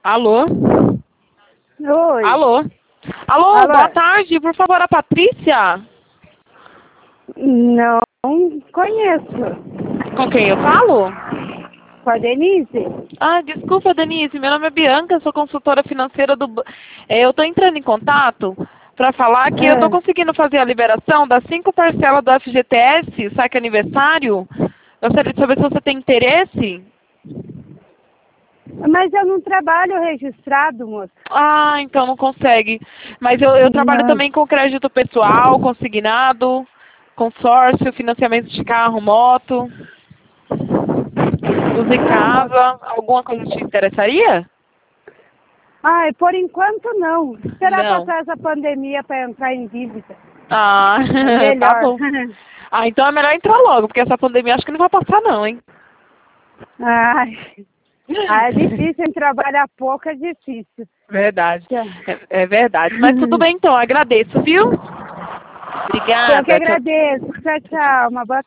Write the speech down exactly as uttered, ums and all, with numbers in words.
Alô? Oi. Alô? Alô, Alô? boa tarde, por favor, a Patrícia? Não conheço. Com quem eu falo? Com a Denise? Ah, desculpa, Denise, meu nome é Bianca, sou consultora financeira do... ba- É, eu estou entrando em contato para falar que eu estou É. conseguindo fazer a liberação das cinco parcelas do F G T S, saque aniversário. Gostaria de saber se você tem interesse. Mas eu não trabalho registrado, moço. Ah, então não consegue. Mas eu, eu trabalho Não. também com crédito pessoal, consignado, consórcio, financiamento de carro, moto, uso em Não, moço. casa. Alguma coisa te interessaria? Ai, por enquanto não. Esperar Não. passar essa pandemia para entrar em dívida. Ah, É tá melhor. bom. Ah, então é melhor entrar logo, porque essa pandemia acho que não vai passar não, hein? Ai. Ah, é difícil, em trabalhar pouco é difícil. Verdade. Tchau. É, é verdade. Mas tudo bem então, agradeço, viu? Eu que Obrigada. Tchau. agradeço. Tchau, tchau. Uma boa